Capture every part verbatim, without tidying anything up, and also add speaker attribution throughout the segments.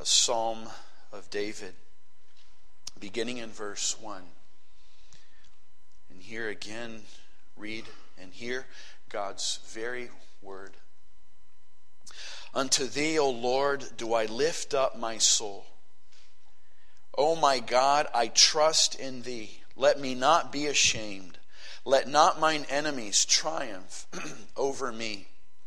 Speaker 1: a psalm of David, beginning in verse one. And here again, read and hear God's very word. Unto thee, O Lord, do I lift up my soul. O my God, I trust in thee. Let me not be ashamed. Let not mine enemies triumph over me.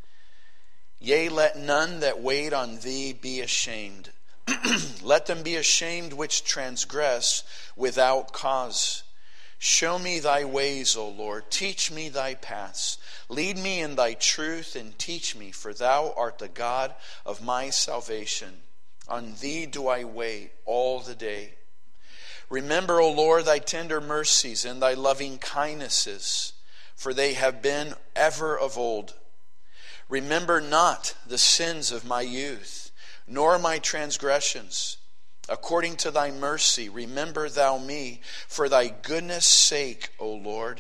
Speaker 1: Yea, let none that wait on thee be ashamed. Let them be ashamed which transgress without cause. Show me thy ways, O Lord. Teach me thy paths. Lead me in thy truth and teach me, for thou art the God of my salvation. On thee do I wait all the day. Remember, O Lord, thy tender mercies and thy loving kindnesses, for they have been ever of old. Remember not the sins of my youth, nor my transgressions. According to thy mercy, remember thou me, for thy goodness' sake, O Lord.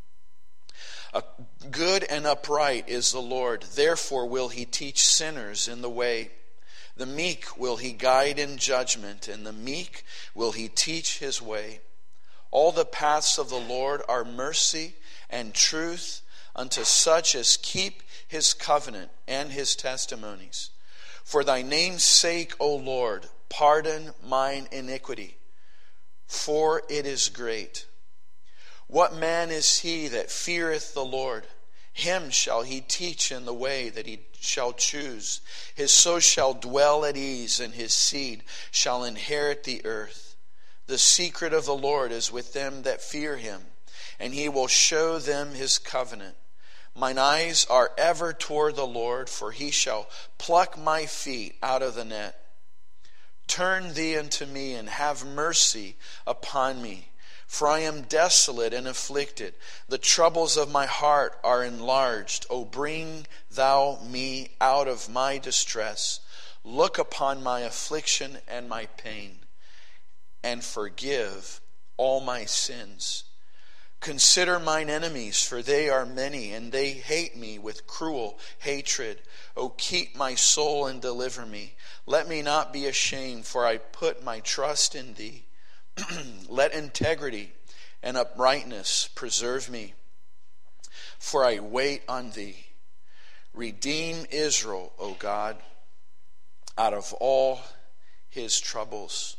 Speaker 1: A good and upright is the Lord, therefore will he teach sinners in the way. The meek will he guide in judgment, and the meek will he teach his way. All the paths of the Lord are mercy and truth unto such as keep his covenant and his testimonies. For thy name's sake, O Lord, pardon mine iniquity, for it is great. What man is he that feareth the Lord? Him shall he teach in the way that he shall choose. His soul shall dwell at ease, and his seed shall inherit the earth. The secret of the Lord is with them that fear him, and he will show them his covenant. Mine eyes are ever toward the Lord, for he shall pluck my feet out of the net. Turn thee unto me, and have mercy upon me. For I am desolate and afflicted. The troubles of my heart are enlarged. O bring thou me out of my distress. Look upon my affliction and my pain, and forgive all my sins. Consider mine enemies, for they are many, and they hate me with cruel hatred. O keep my soul and deliver me. Let me not be ashamed, for I put my trust in thee. Let integrity and uprightness preserve me, for I wait on thee. Redeem Israel, O God, out of all his troubles.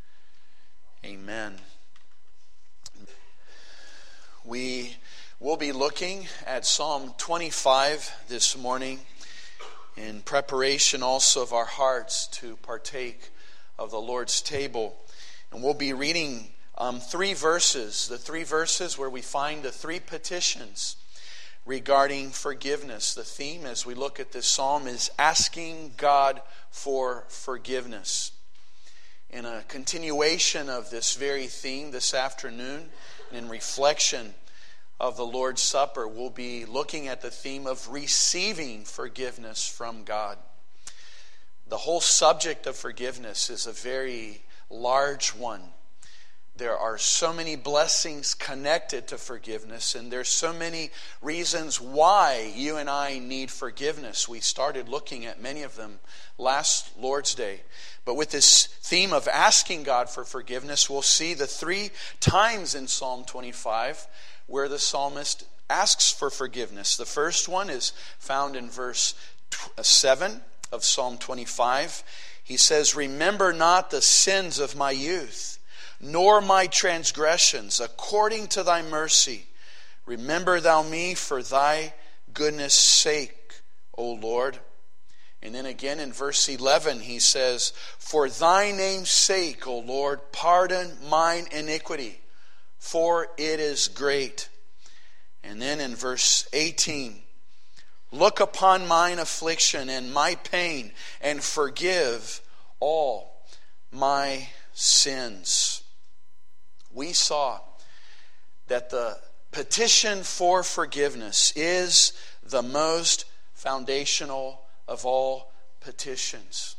Speaker 1: Amen. We will be looking at Psalm twenty-five this morning in preparation also of our hearts to partake of the Lord's table. And we'll be reading um, three verses, the three verses where we find the three petitions regarding forgiveness. The theme as we look at this psalm is asking God for forgiveness. In a continuation of this very theme this afternoon, and in reflection of the Lord's Supper, we'll be looking at the theme of receiving forgiveness from God. The whole subject of forgiveness is a very large one. There are so many blessings connected to forgiveness, and there's so many reasons why you and I need forgiveness. We started looking at many of them last Lord's Day. But with this theme of asking God for forgiveness, we'll see the three times in Psalm twenty-five where the psalmist asks for forgiveness. The first one is found in verse seven of Psalm twenty-five. He says, "Remember not the sins of my youth, nor my transgressions. According to thy mercy, remember thou me for thy goodness' sake, O Lord." And then again in verse eleven he says, "For thy name's sake, O Lord, pardon mine iniquity, for it is great." And then in verse eighteen, "Look upon mine affliction and my pain, and forgive all my sins." We saw that the petition for forgiveness is the most foundational of all petitions.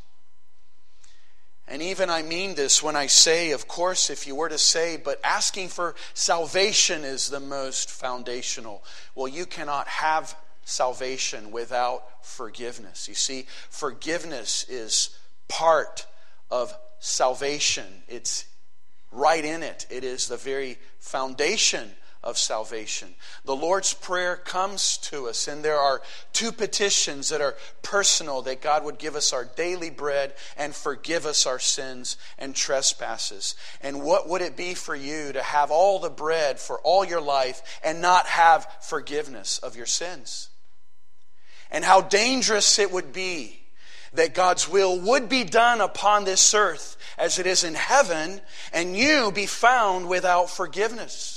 Speaker 1: And even I mean this when I say, of course, if you were to say, but asking for salvation is the most foundational. Well, you cannot have salvation without forgiveness. You see, forgiveness is part of salvation. It's right in it. It is the very foundation of salvation. The Lord's Prayer comes to us, and there are two petitions that are personal, that God would give us our daily bread and forgive us our sins and trespasses. And what would it be for you to have all the bread for all your life and not have forgiveness of your sins? And how dangerous it would be that God's will would be done upon this earth as it is in heaven, and you be found without forgiveness.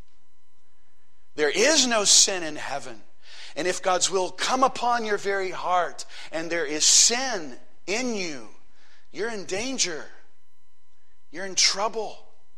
Speaker 1: There is no sin in heaven. And if God's will come upon your very heart and there is sin in you, you're in danger. You're in trouble.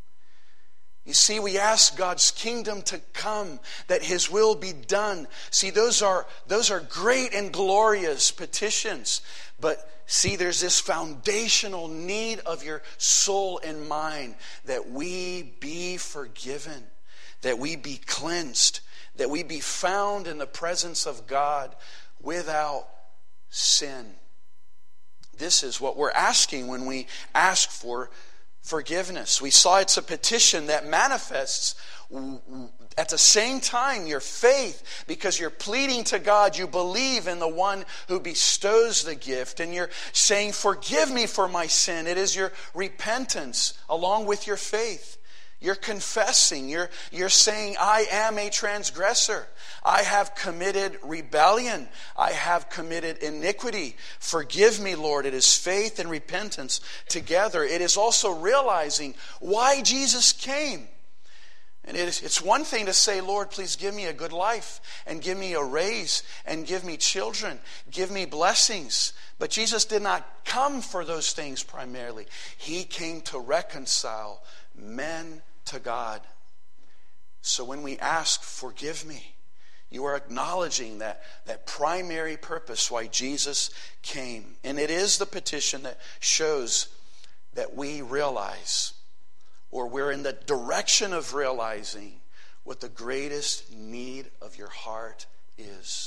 Speaker 1: You see, we ask God's kingdom to come, that His will be done. See, those are, those are great and glorious petitions. But see, there's this foundational need of your soul and mind, that we be forgiven, that we be cleansed, that we be found in the presence of God without sin. This is what we're asking when we ask for forgiveness. We saw it's a petition that manifests at the same time your faith, because you're pleading to God. You believe in the one who bestows the gift, and you're saying, forgive me for my sin. It is your repentance along with your faith. You're confessing. You're, you're saying, I am a transgressor. I have committed rebellion. I have committed iniquity. Forgive me, Lord. It is faith and repentance together. It is also realizing why Jesus came. And it is, it's one thing to say, Lord, please give me a good life, and give me a raise, and give me children, give me blessings. But Jesus did not come for those things primarily. He came to reconcile men to God. So when we ask, forgive me, you are acknowledging that, that primary purpose why Jesus came. And it is the petition that shows that we realize, or we're in the direction of realizing, what the greatest need of your heart is.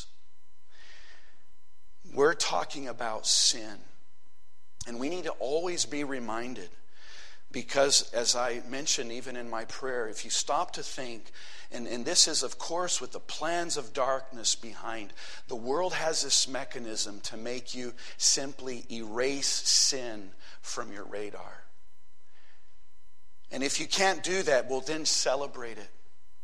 Speaker 1: We're talking about sin. And we need to always be reminded, because as I mentioned even in my prayer, if you stop to think, and, and this is of course with the plans of darkness behind, the world has this mechanism to make you simply erase sin from your radar. And if you can't do that, well, then celebrate it.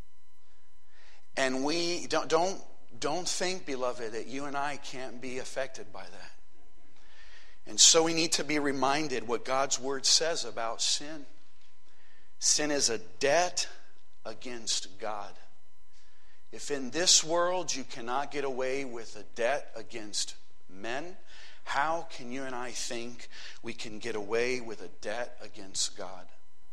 Speaker 1: And we don't, don't, don't think, beloved, that you and I can't be affected by that. And so we need to be reminded what God's Word says about sin. Sin is a debt against God. If in this world you cannot get away with a debt against men, how can you and I think we can get away with a debt against God?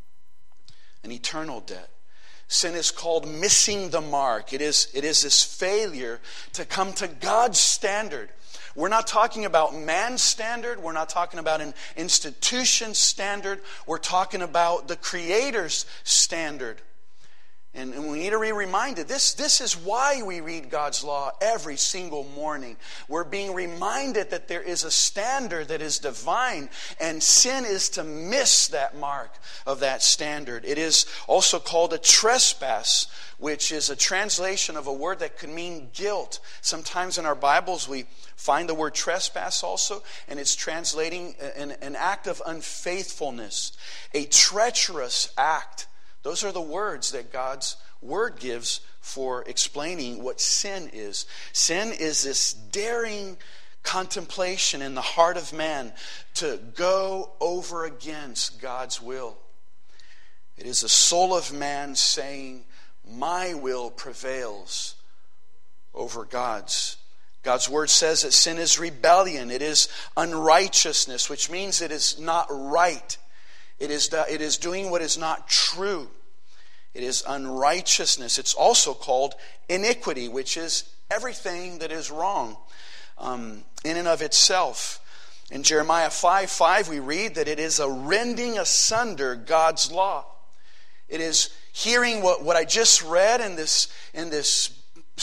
Speaker 1: An eternal debt. Sin is called missing the mark. It is, it is this failure to come to God's standard. We're not talking about man's standard. We're not talking about an institution's standard. We're talking about the Creator's standard. And, and we need to be reminded, this, this is why we read God's law every single morning. We're being reminded that there is a standard that is divine, and sin is to miss that mark of that standard. It is also called a trespass, which is a translation of a word that could mean guilt. Sometimes in our Bibles we find the word trespass also, and it's translating an, an act of unfaithfulness, a treacherous act. Those are the words that God's Word gives for explaining what sin is. Sin is this daring contemplation in the heart of man to go over against God's will. It is the soul of man saying, my will prevails over God's. God's Word says that sin is rebellion. It is unrighteousness, which means it is not right. It is, it is doing what is not true. It is unrighteousness. It's also called iniquity, which is everything that is wrong um, in and of itself. In Jeremiah five five, we read that it is a rending asunder God's law. It is hearing what, what I just read in this, in this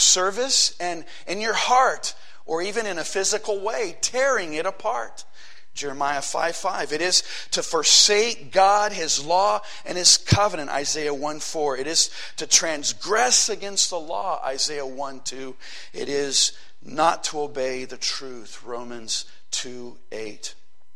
Speaker 1: service, and in your heart, or even in a physical way, tearing it apart. Jeremiah five five. It is to forsake God, his law, and his covenant, Isaiah one four. It is to transgress against the law, Isaiah one two. It is not to obey the truth, Romans two eight.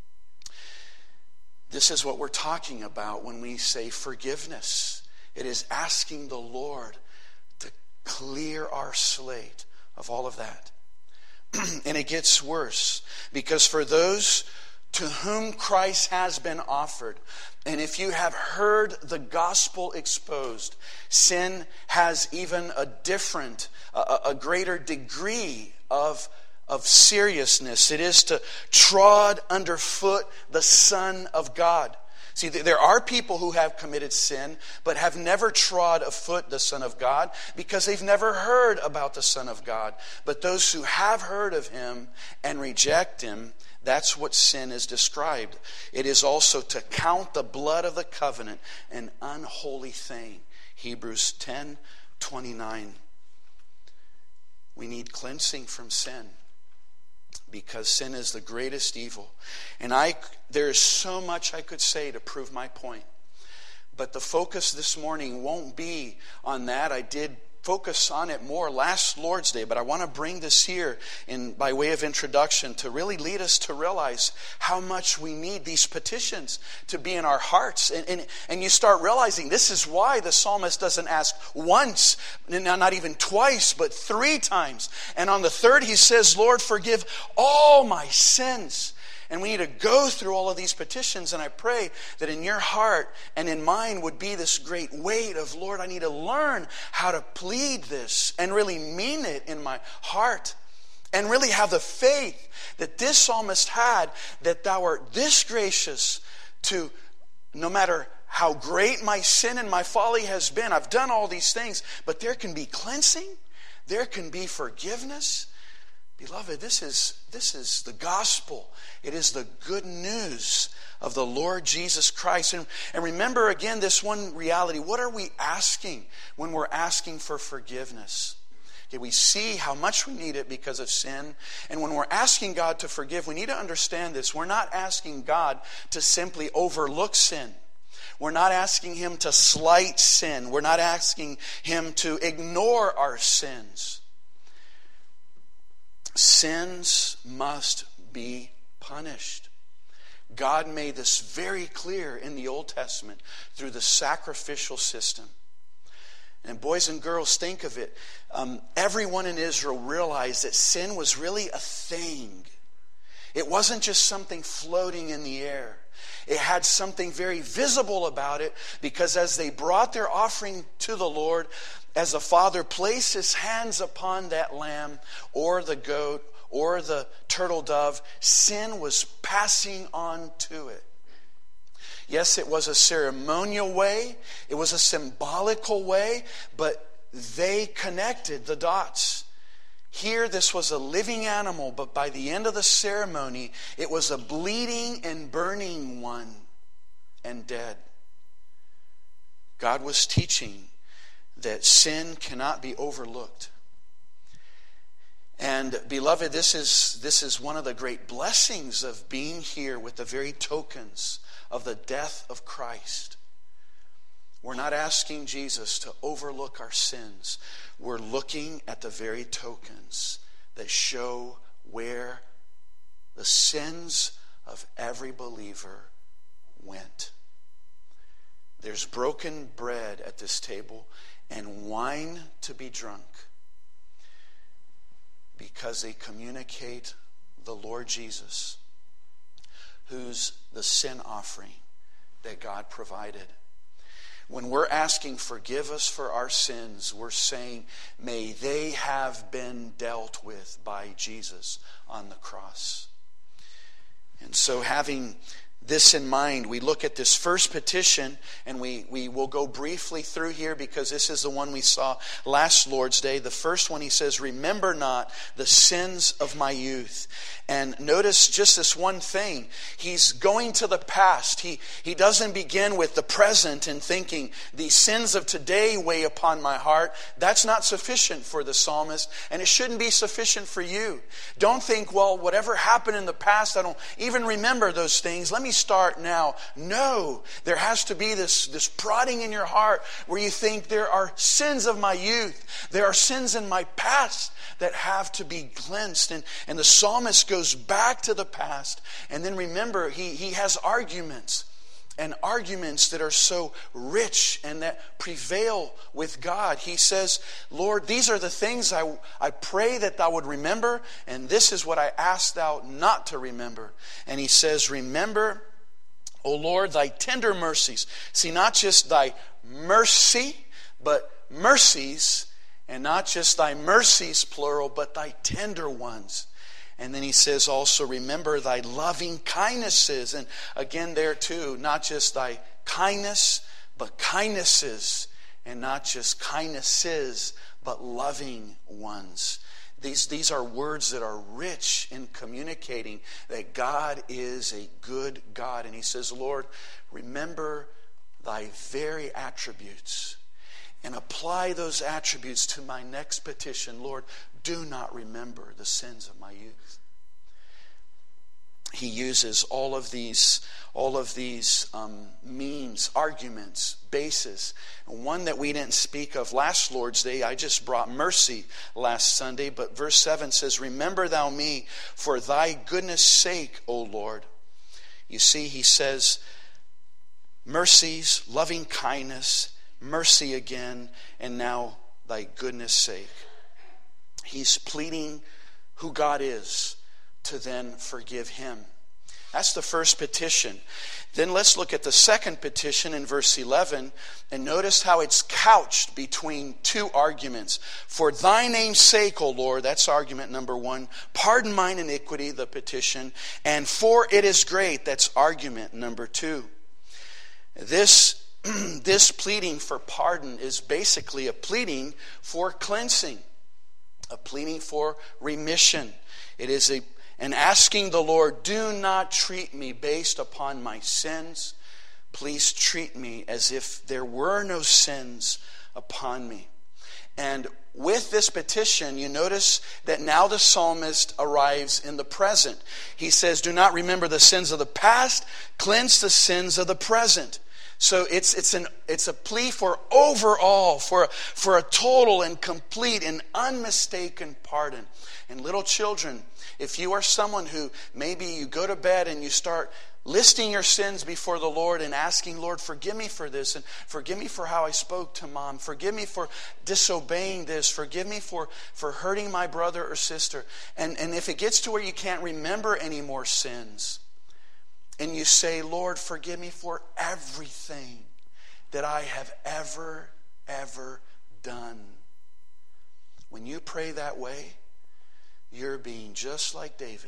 Speaker 1: This is what we're talking about when we say forgiveness. It is asking the Lord to clear our slate of all of that. And it gets worse, because for those to whom Christ has been offered, and if you have heard the gospel exposed, sin has even a different, a, a greater degree of, of seriousness. It is to trod underfoot the Son of God. See, there are people who have committed sin, but have never trod afoot the Son of God because they've never heard about the Son of God. But those who have heard of him and reject him, that's what sin is described. It is also to count the blood of the covenant an unholy thing. Hebrews ten twenty-nine. We need cleansing from sin, because sin is the greatest evil. And I, there is so much I could say to prove my point. But the focus this morning won't be on that. I did focus on it more last Lord's Day, but I want to bring this here in by way of introduction to really lead us to realize how much we need these petitions to be in our hearts. And, and, and you start realizing this is why the psalmist doesn't ask once, not even twice, but three times. And on the third he says, Lord, forgive all my sins. And we need to go through all of these petitions, and I pray that in your heart and in mine would be this great weight of, Lord, I need to learn how to plead this and really mean it in my heart, and really have the faith that this psalmist had, that thou art this gracious to, no matter how great my sin and my folly has been, I've done all these things, but there can be cleansing, there can be forgiveness. Beloved, this is, this is the gospel. It is the good news of the Lord Jesus Christ. And, and remember again this one reality. What are we asking when we're asking for forgiveness? Okay, we see how much we need it because of sin. And when we're asking God to forgive, we need to understand this. We're not asking God to simply overlook sin. We're not asking him to slight sin. We're not asking him to ignore our sins. Sins must be punished. God made this very clear in the Old Testament through the sacrificial system. And boys and girls, think of it. Um, everyone in Israel realized that sin was really a thing. It wasn't just something floating in the air. It had something very visible about it, because as they brought their offering to the Lord, as the father placed his hands upon that lamb or the goat or the turtle dove, sin was passing on to it. Yes, it was a ceremonial way, it was a symbolical way, but they connected the dots. Here, this was a living animal, but by the end of the ceremony, it was a bleeding and burning one and dead. God was teaching that sin cannot be overlooked. And beloved, this is, this is one of the great blessings of being here with the very tokens of the death of Christ. We're not asking Jesus to overlook our sins. We're looking at the very tokens that show where the sins of every believer went. There's broken bread at this table and wine to be drunk, because they communicate the Lord Jesus, who's the sin offering that God provided. When we're asking, forgive us for our sins, we're saying, may they have been dealt with by Jesus on the cross. And so, having this in mind, we look at this first petition, and we, we will go briefly through here because this is the one we saw last Lord's Day. The first one, he says, remember not the sins of my youth. And notice just this one thing. He's going to the past. He, he doesn't begin with the present and thinking, the sins of today weigh upon my heart. That's not sufficient for the psalmist, and it shouldn't be sufficient for you. Don't think, well, whatever happened in the past, I don't even remember those things. Let me start now. No, there has to be this, this prodding in your heart where you think there are sins of my youth. There are sins in my past that have to be cleansed. And, and the psalmist goes back to the past. And then remember, he, he has arguments. And arguments that are so rich and that prevail with God. He says, Lord, these are the things I, I pray that thou would remember. And this is what I ask thou not to remember. And he says, remember, O Lord, thy tender mercies. See, not just thy mercy, but mercies. And not just thy mercies, plural, but thy tender ones. And then he says also, remember thy loving kindnesses. And again there too, not just thy kindness, but kindnesses. And not just kindnesses, but loving ones. These, these are words that are rich in communicating that God is a good God. And he says, Lord, remember thy very attributes. And apply those attributes to my next petition. Lord, do not remember the sins of my youth. He uses all of these, all of these um, means, arguments, bases. And one that we didn't speak of last Lord's Day, I just brought mercy last Sunday. But verse seven says, remember thou me for thy goodness' sake, O Lord. You see, he says, mercies, loving kindness, mercy again, and now thy goodness' sake. He's pleading who God is to then forgive him. That's the first petition. Then let's look at the second petition in verse eleven, and notice how it's couched between two arguments. For thy name's sake, O Lord, that's argument number one. Pardon mine iniquity, the petition. And for it is great, that's argument number two. This This pleading for pardon is basically a pleading for cleansing, a pleading for remission. It is a, an asking the Lord, do not treat me based upon my sins. Please treat me as if there were no sins upon me. And with this petition, you notice that now the psalmist arrives in the present. He says, do not remember the sins of the past, cleanse the sins of the present. So it's it's an it's a plea for overall, for for a total and complete and unmistaken pardon. And little children, if you are someone who maybe you go to bed and you start listing your sins before the Lord and asking, Lord, forgive me for this, and forgive me for how I spoke to mom, forgive me for disobeying this, forgive me for, for hurting my brother or sister. And, and if it gets to where you can't remember any more sins, and you say, Lord, forgive me for everything that I have ever, ever done. When you pray that way, you're being just like David.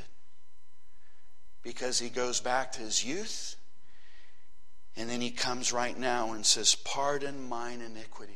Speaker 1: Because he goes back to his youth, and then he comes right now and says, pardon mine iniquity.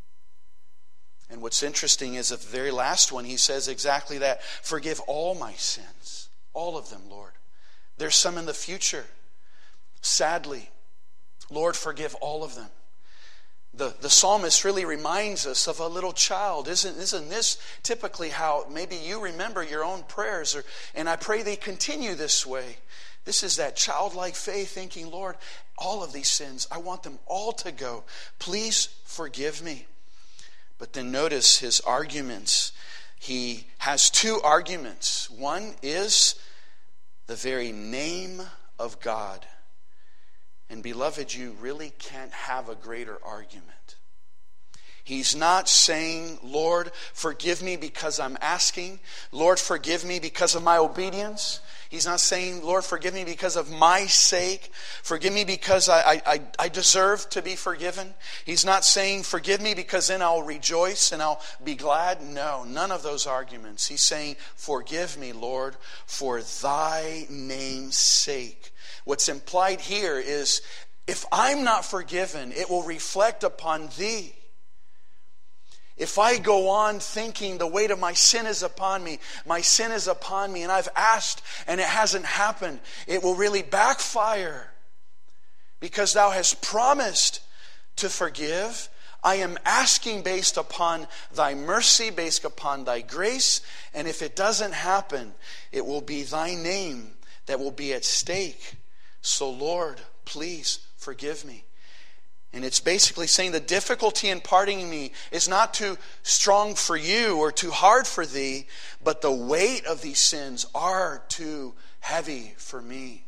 Speaker 1: And what's interesting is at the very last one, he says exactly that. Forgive all my sins. All of them, Lord. There's some in the future. Sadly, Lord, forgive all of them. The, the psalmist really reminds us of a little child. Isn't, isn't this typically how maybe you remember your own prayers? Or, and I pray they continue this way. This is that childlike faith thinking, Lord, all of these sins, I want them all to go. Please forgive me. But then notice his arguments. He has two arguments. One is the very name of God. And beloved, you really can't have a greater argument. He's not saying, Lord, forgive me because I'm asking. Lord, forgive me because of my obedience. He's not saying, Lord, forgive me because of my sake. Forgive me because I, I, I deserve to be forgiven. He's not saying, forgive me because then I'll rejoice and I'll be glad. No, none of those arguments. He's saying, forgive me, Lord, for thy name's sake. What's implied here is, if I'm not forgiven, it will reflect upon thee. If I go on thinking the weight of my sin is upon me, my sin is upon me, and I've asked and it hasn't happened, it will really backfire. Because thou hast promised to forgive. I am asking based upon thy mercy, based upon thy grace. And if it doesn't happen, it will be thy name that will be at stake. So Lord, please forgive me. And it's basically saying the difficulty in pardoning me is not too strong for you or too hard for thee, but the weight of these sins are too heavy for me.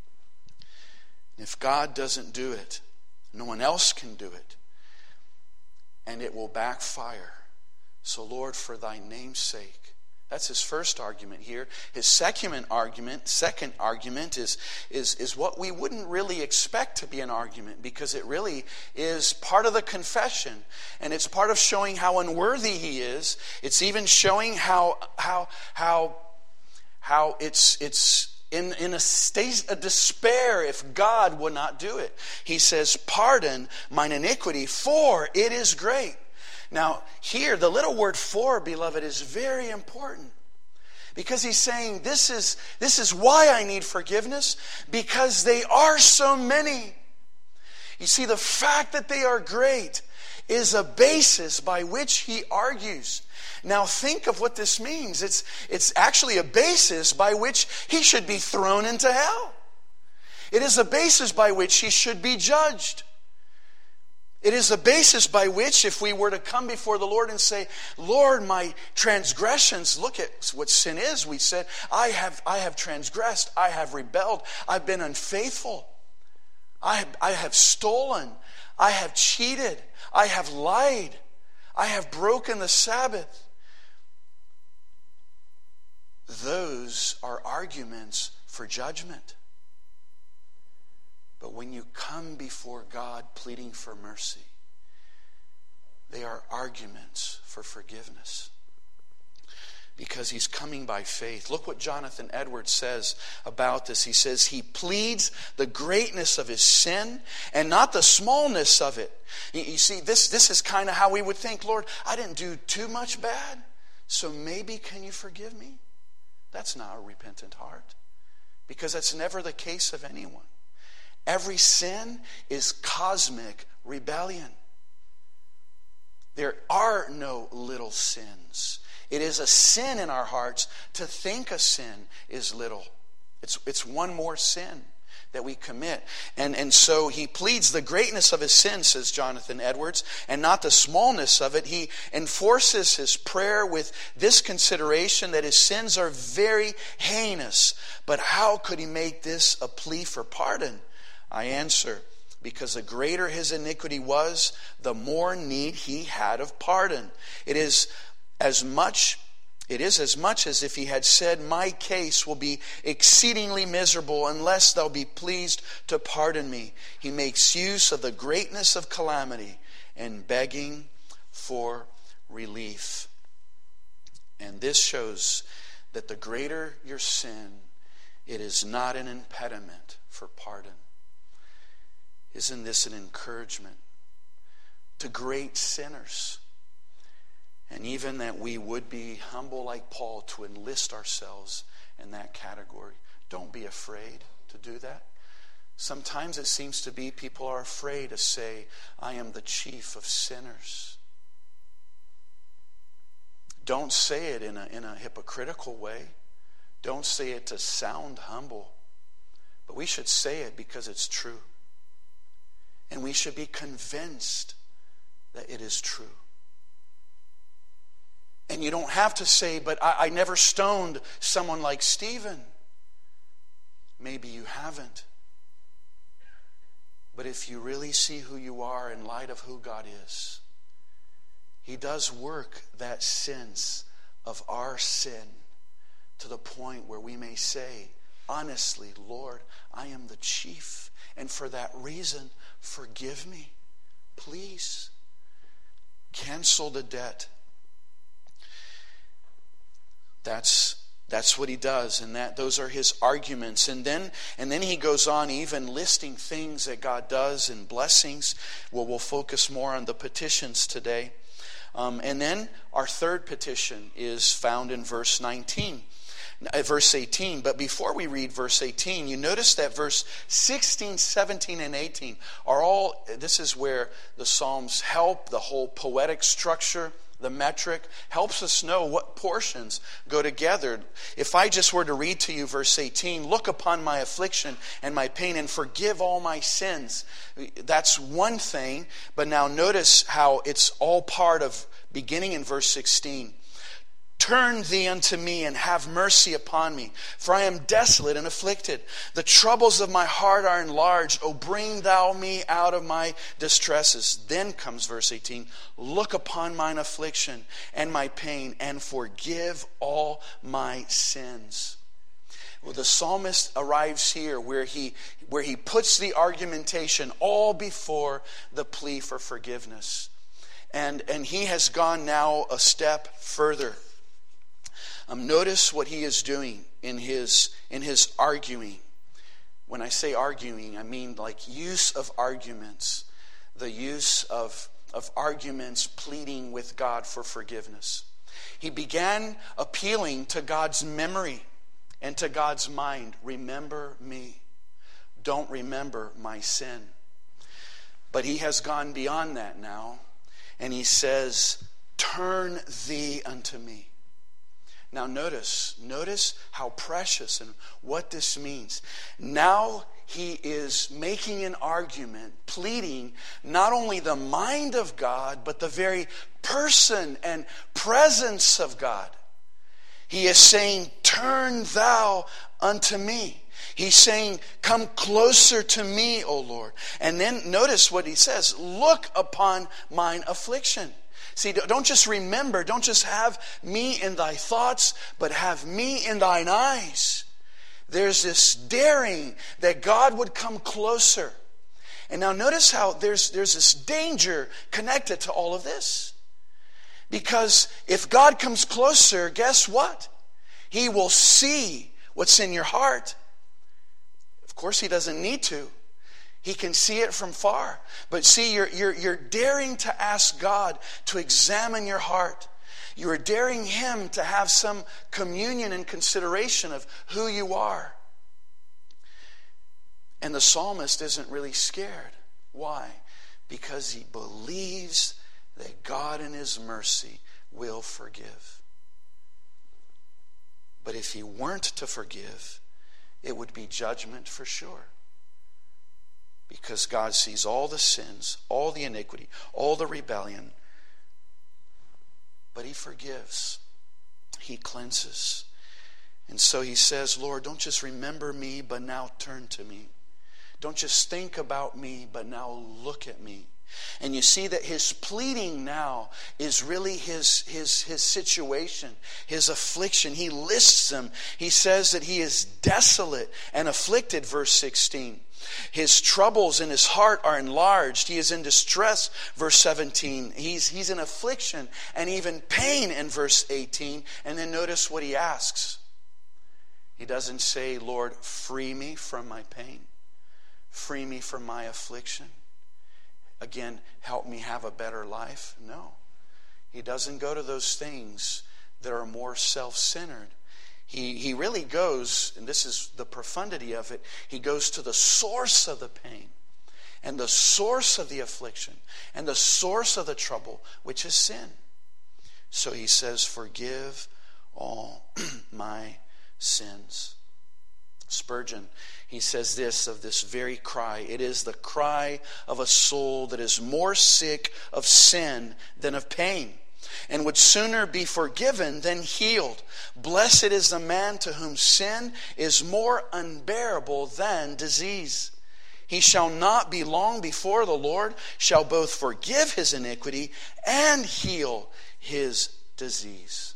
Speaker 1: If God doesn't do it, no one else can do it. And it will backfire. So Lord, for thy name's sake. That's his first argument here. His second argument, second argument is, is, is what we wouldn't really expect to be an argument, because it really is part of the confession. And it's part of showing how unworthy he is. It's even showing how how how how it's it's in, in a state of despair if God would not do it. He says, pardon mine iniquity, for it is great. Now, here, the little word for, beloved, is very important. Because he's saying, this is, this is why I need forgiveness, because they are so many. You see, the fact that they are great is a basis by which he argues. Now, think of what this means. It's, it's actually a basis by which he should be thrown into hell. It is a basis by which he should be judged. It is a basis by which, if we were to come before the Lord and say, Lord, my transgressions, look at what sin is. We said, I have, I have transgressed, I have rebelled, I've been unfaithful, I have, I have stolen, I have cheated, I have lied, I have broken the Sabbath. Those are arguments for judgment. But when you come before God pleading for mercy, they are arguments for forgiveness. Because he's coming by faith. Look what Jonathan Edwards says about this. He says he pleads the greatness of his sin and not the smallness of it. You see, this, this is kind of how we would think, Lord, I didn't do too much bad, so maybe can you forgive me? That's not a repentant heart. Because that's never the case of anyone. Every sin is cosmic rebellion. There are no little sins. It is a sin in our hearts to think a sin is little. It's, it's one more sin that we commit. And, and so he pleads the greatness of his sin, says Jonathan Edwards, and not the smallness of it. He enforces his prayer with this consideration that his sins are very heinous. But how could he make this a plea for pardon? I answer, because the greater his iniquity was, the more need he had of pardon. It is as much, it is as much as if he had said, my case will be exceedingly miserable unless thou be pleased to pardon me. He makes use of the greatness of calamity and begging for relief. And this shows that the greater your sin, it is not an impediment for pardon. Isn't this an encouragement to great sinners? And even that we would be humble like Paul to enlist ourselves in that category. Don't be afraid to do that. Sometimes it seems to be people are afraid to say, I am the chief of sinners. Don't say it in a, in a hypocritical way. Don't say it to sound humble. But we should say it because it's true. And we should be convinced that it is true. And you don't have to say, but I, I never stoned someone like Stephen. Maybe you haven't. But if you really see who you are in light of who God is, he does work that sense of our sin to the point where we may say, honestly, Lord, I am the chief. And for that reason, forgive me. Please. Cancel the debt. That's That's what he does, and that those are his arguments. And then and then he goes on even listing things that God does and blessings. Well, we'll focus more on the petitions today. Um, and then our third petition is found in verse nineteen. Verse eighteen. But before we read verse eighteen, you notice that verse sixteen, seventeen, and eighteen are all, this is where the Psalms help, the whole poetic structure, the metric, helps us know what portions go together. If I just were to read to you verse eighteen, look upon my affliction and my pain and forgive all my sins. That's one thing, but now notice how it's all part of beginning in verse sixteen. Turn thee unto me and have mercy upon me, for I am desolate and afflicted. The troubles of my heart are enlarged. O bring thou me out of my distresses. Then comes verse eighteen. Look upon mine affliction and my pain, and forgive all my sins. Well, the psalmist arrives here where he, where he puts the argumentation all before the plea for forgiveness. And, and he has gone now a step further. Um, notice what he is doing in his in his arguing. When I say arguing, I mean like use of arguments. The use of, of arguments pleading with God for forgiveness. He began appealing to God's memory and to God's mind. Remember me. Don't remember my sin. But he has gone beyond that now. And he says, turn thee unto me. Now notice, notice how precious and what this means. Now he is making an argument, pleading not only the mind of God, but the very person and presence of God. He is saying, turn thou unto me. He's saying, come closer to me, O Lord. And then notice what he says, look upon mine affliction. See, don't just remember, don't just have me in thy thoughts, but have me in thine eyes. There's this daring that God would come closer. And now notice how there's, there's this danger connected to all of this. Because if God comes closer, guess what? He will see what's in your heart. Of course, he doesn't need to. He can see it from far. But see, you're, you're, you're daring to ask God to examine your heart. You are daring him to have some communion and consideration of who you are. And the psalmist isn't really scared. Why? Because he believes that God in his mercy will forgive. But if he weren't to forgive, it would be judgment for sure. Because God sees all the sins, all the iniquity, all the rebellion. But he forgives. He cleanses. And so he says, Lord, don't just remember me, but now turn to me. Don't just think about me, but now look at me. And you see that his pleading now is really his, his, his situation, his affliction. He lists them. He says that he is desolate and afflicted, verse sixteen. His troubles in his heart are enlarged. He is in distress, verse seventeen. He's, he's in affliction and even pain in verse eighteen. And then notice what he asks. He doesn't say, Lord, free me from my pain. Free me from my affliction. Again, help me have a better life. No. He doesn't go to those things that are more self-centered. He, he really goes, and this is the profundity of it, he goes to the source of the pain and the source of the affliction and the source of the trouble, which is sin. So he says, forgive all my sins. Spurgeon, he says this of this very cry. It is the cry of a soul that is more sick of sin than of pain, and would sooner be forgiven than healed. Blessed is the man to whom sin is more unbearable than disease. He shall not be long before the Lord, shall both forgive his iniquity and heal his disease.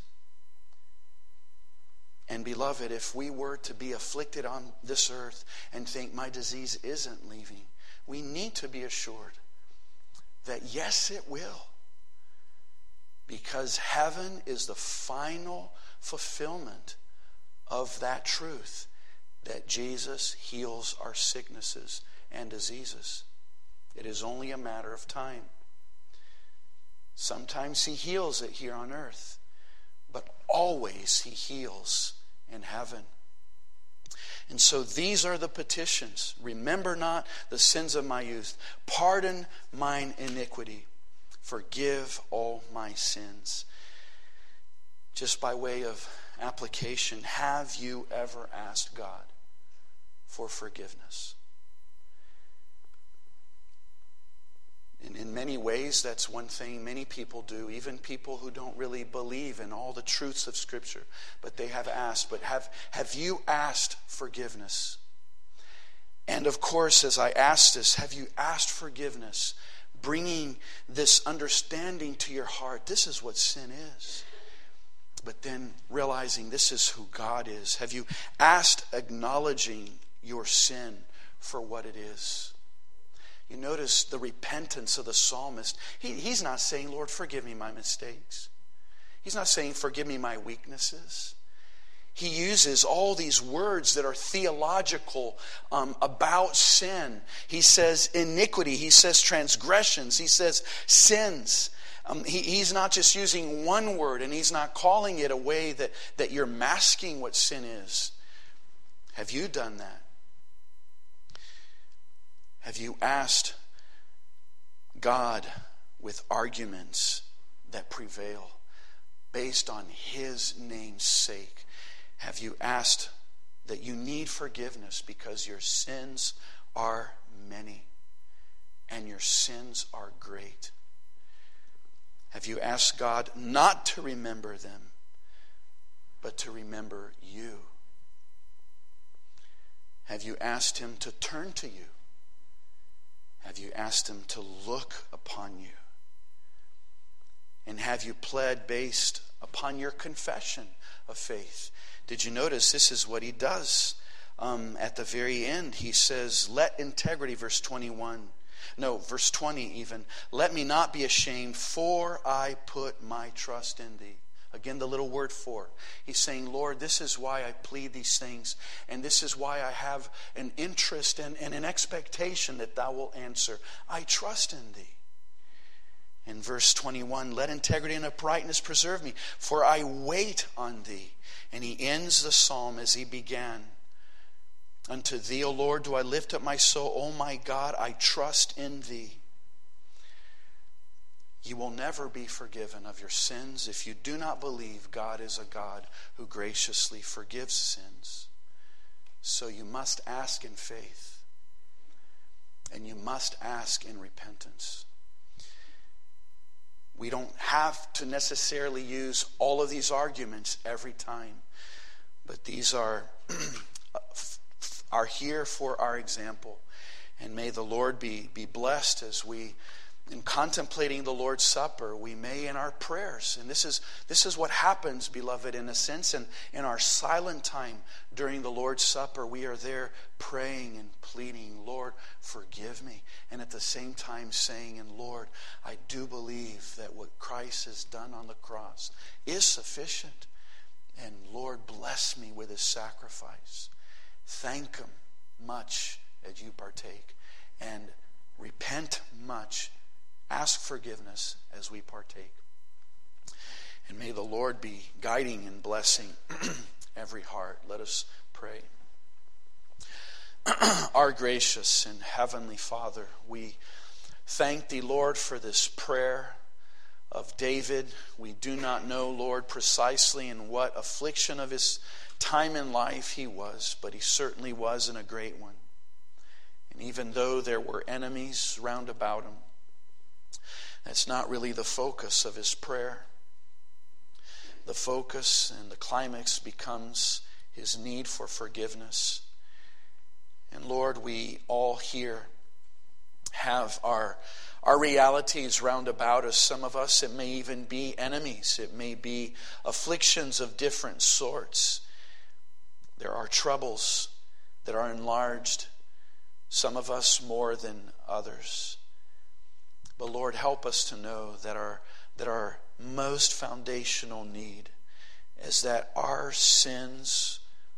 Speaker 1: And beloved, if we were to be afflicted on this earth and think my disease isn't leaving, we need to be assured that yes, it will. Because heaven is the final fulfillment of that truth that Jesus heals our sicknesses and diseases. It is only a matter of time. Sometimes he heals it here on earth, but always he heals in heaven. And so these are the petitions. Remember not the sins of my youth. Pardon mine iniquity. Forgive all my sins. Just by way of application, have you ever asked God for forgiveness? And in many ways, that's one thing many people do, even people who don't really believe in all the truths of Scripture. But they have asked, but have, have you asked forgiveness? And of course, as I ask this, have you asked forgiveness? Bringing this understanding to your heart, this is what sin is. But then realizing this is who God is. Have you asked acknowledging your sin for what it is? You notice the repentance of the psalmist. He, he's not saying, Lord, forgive me my mistakes. He's not saying, forgive me my weaknesses. He uses all these words that are theological um, about sin. He says iniquity. He says transgressions. He says sins. Um, he, he's not just using one word, and he's not calling it a way that, that you're masking what sin is. Have you done that? Have you asked God with arguments that prevail based on His name's sake? Have you asked that you need forgiveness because your sins are many and your sins are great? Have you asked God not to remember them, but to remember you? Have you asked Him to turn to you? Have you asked Him to look upon you? And have you pled based upon your confession of faith? Did you notice this is what He does? Um, at the very end, He says, let integrity, verse twenty-one. No, verse twenty even. Let me not be ashamed, for I put my trust in Thee. Again, the little word for. He's saying, Lord, this is why I plead these things. And this is why I have an interest and, and an expectation that Thou will answer. I trust in Thee. In verse twenty-one, let integrity and uprightness preserve me, for I wait on Thee. And he ends the psalm as he began. Unto Thee, O Lord, do I lift up my soul. O my God, I trust in Thee. You will never be forgiven of your sins if you do not believe God is a God who graciously forgives sins. So you must ask in faith. And you must ask in repentance. We don't have to necessarily use all of these arguments every time. But these are, are here for our example. And may the Lord be, be blessed as we, in contemplating the Lord's Supper, we may in our prayers. And this is this is what happens, beloved, in a sense. And in our silent time during the Lord's Supper, we are there praying and pleading, Lord, forgive me. And at the same time saying, and Lord, I do believe that what Christ has done on the cross is sufficient. And Lord, bless me with His sacrifice. Thank Him much as you partake. And repent much. Ask forgiveness as we partake. And may the Lord be guiding and blessing every heart. Let us pray. Our gracious and heavenly Father, we thank Thee, Lord, for this prayer of David. We do not know, Lord, precisely in what affliction of his time in life he was, but he certainly was in a great one. And even though there were enemies round about him, that's not really the focus of his prayer. The focus and the climax becomes his need for forgiveness. And Lord, we all here have our, our realities round about us. Some of us, it may even be enemies. It may be afflictions of different sorts. There are troubles that are enlarged, some of us more than others. But Lord, help us to know that our, that our most foundational need is that our sins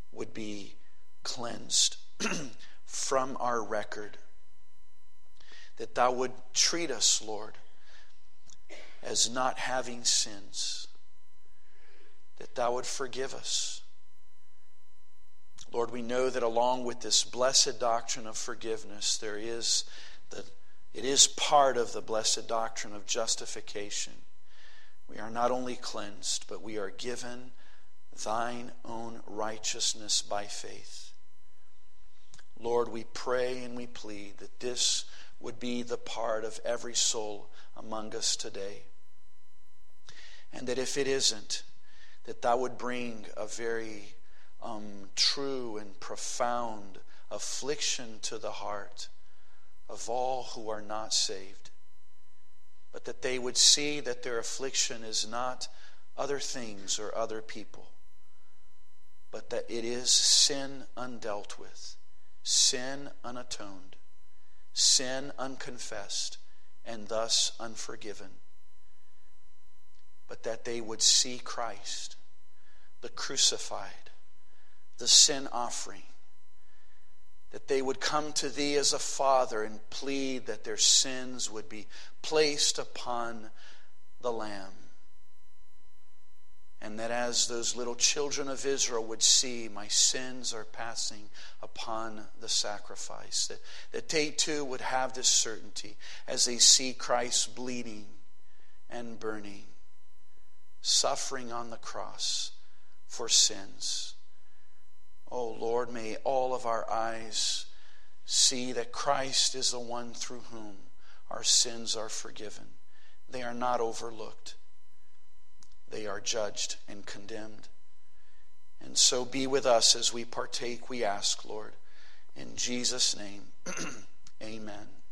Speaker 1: would be cleansed from our record. That thou would treat us, Lord, as not having sins. That thou would forgive us. Lord, we know that along with this blessed doctrine of forgiveness, there is the, it is part of the blessed doctrine of justification. We are not only cleansed, but we are given thine own righteousness by faith. Lord, we pray and we plead that this would be the part of every soul among us today. And that if it isn't, that thou would bring a very um, true and profound affliction to the heart of all who are not saved. But that they would see that their affliction is not other things or other people, but that it is sin undealt with, sin unatoned, sin unconfessed, and thus unforgiven. But that they would see Christ, the crucified, the sin offering. That they would come to thee as a father and plead that their sins would be placed upon the Lamb. And that as those little children of Israel would see, my sins are passing upon the sacrifice. That, that they too would have this certainty as they see Christ bleeding and burning, suffering on the cross for sins. Oh Lord, may all of our eyes see that Christ is the one through whom our sins are forgiven. They are not overlooked. They are judged and condemned. And so be with us as we partake, we ask, Lord. In Jesus' name, amen.